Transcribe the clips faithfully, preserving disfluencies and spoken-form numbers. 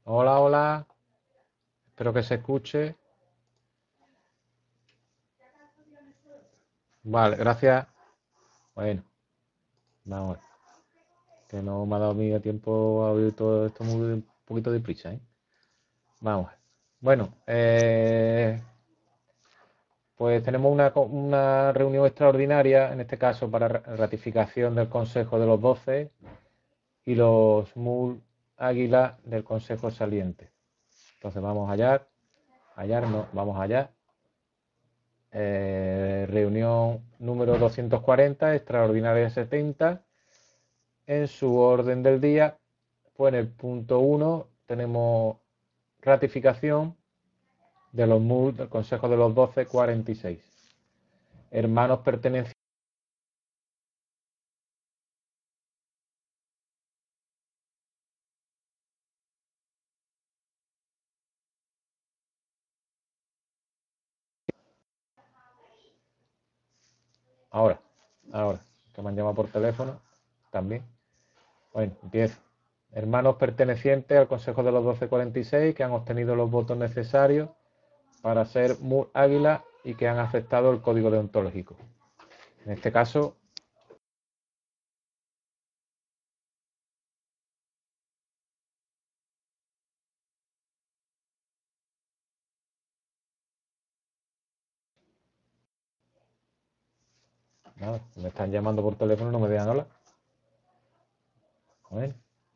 Hola, hola. Espero que se escuche. Vale, gracias. Bueno, vamos a ver. Que no me ha dado mi tiempo a abrir todo esto muy un poquito de prisa, ¿eh? Vamos a ver. Bueno, eh, pues tenemos una, co- una reunión extraordinaria, en este caso para ra- ratificación del Consejo de los Doce y los MUL Águila del Consejo Saliente. Entonces vamos allá, allá no, vamos allá. Eh, reunión número doscientos cuarenta, extraordinaria setenta. En su orden del día, pues en el punto uno tenemos ratificación de los M U L del Consejo de los Doce cuarenta y seis. Hermanos pertenecientes. Ahora, ahora, que me han llamado por teléfono también. Bueno, empiezo. Hermanos pertenecientes al Consejo de los Doce cuarenta y seis que han obtenido los votos necesarios para ser M U L Águila y que han aceptado el código deontológico. En este caso, nada, me están llamando por teléfono, no me dejan hablar. Bueno,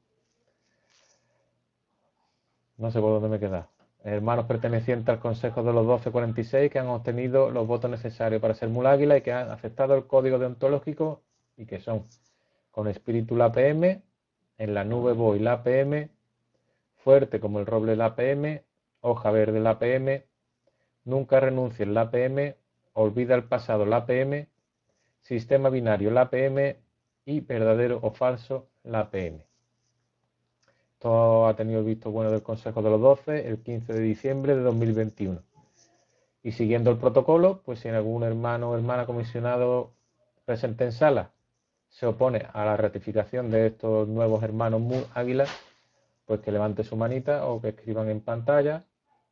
no sé por dónde me queda. Hermanos pertenecientes al Consejo de los Doce cuarenta y seis que han obtenido los votos necesarios para ser M U L Águila y que han aceptado el código deontológico y que son con espíritu la P M, en la nube voy la P M, fuerte como el roble la P M, hoja verde la P M, nunca renuncies la P M, olvida el pasado la P M, sistema binario la P M y verdadero o falso la P M. Esto ha tenido el visto bueno del Consejo de los Doce el quince de diciembre de dos mil veintiuno. Y siguiendo el protocolo, pues si en algún hermano o hermana comisionado presente en sala se opone a la ratificación de estos nuevos hermanos M U L Águila, pues que levante su manita o que escriban en pantalla.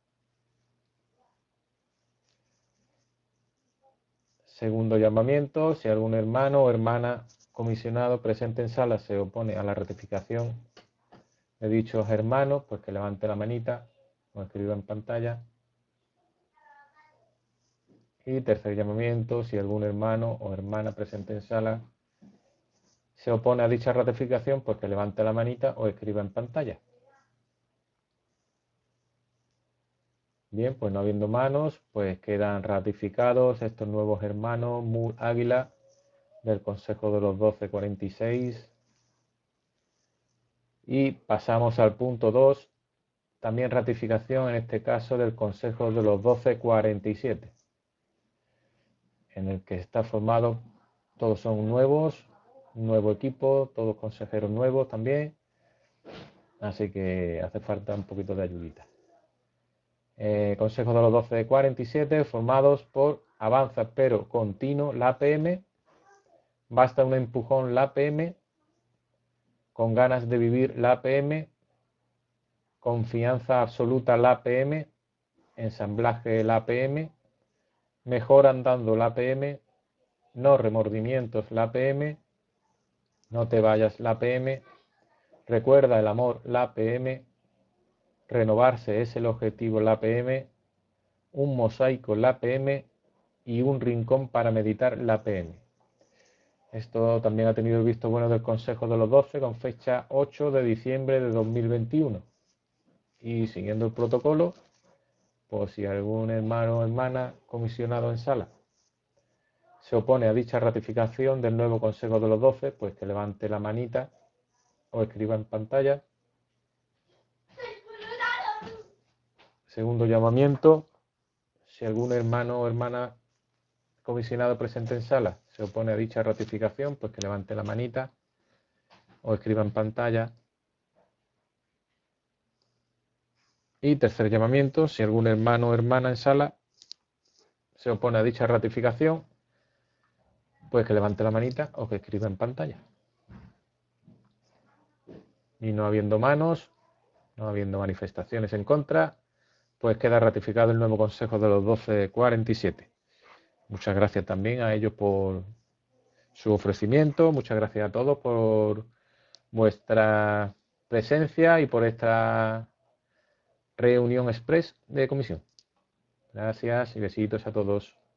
Segundo llamamiento, si algún hermano o hermana comisionado presente en sala se opone a la ratificación de dichos hermanos, pues que levante la manita o escriba en pantalla. Y tercer llamamiento, si algún hermano o hermana presente en sala se opone a dicha ratificación, pues que levante la manita o escriba en pantalla. Bien, pues no habiendo manos, pues quedan ratificados estos nuevos hermanos M U L Águila del Consejo de los Doce cuarenta y seis. Y pasamos al punto dos, también ratificación en este caso del Consejo de los Doce cuarenta y siete, en el que está formado, todos son nuevos, nuevo equipo, todos consejeros nuevos también, así que hace falta un poquito de ayudita. Eh, Consejo de los Doce cuarenta y siete formados por Avanza pero continuo la P M, Basta un empujón la P M, Con ganas de vivir la P M, Confianza absoluta la P M, Ensamblaje la P M, Mejor andando la P M, No remordimientos la P M, No te vayas la P M, Recuerda el amor la P M, Renovarse es el objetivo la P M, Un mosaico la P M y Un rincón para meditar la P M. Esto también ha tenido el visto bueno del Consejo de los Doce con fecha ocho de diciembre de dos mil veintiuno. Y siguiendo el protocolo, pues si algún hermano o hermana comisionado en sala se opone a dicha ratificación del nuevo Consejo de los Doce, pues que levante la manita o escriba en pantalla. Segundo llamamiento, si algún hermano o hermana comisionado presente en sala se opone a dicha ratificación, pues que levante la manita o escriba en pantalla. Y tercer llamamiento, si algún hermano o hermana en sala se opone a dicha ratificación, pues que levante la manita o que escriba en pantalla. Y no habiendo manos, no habiendo manifestaciones en contra, pues queda ratificado el nuevo Consejo de los doce cuarenta y siete. Muchas gracias también a ellos por su ofrecimiento, muchas gracias a todos por vuestra presencia y por esta reunión express de comisión. Gracias y besitos a todos.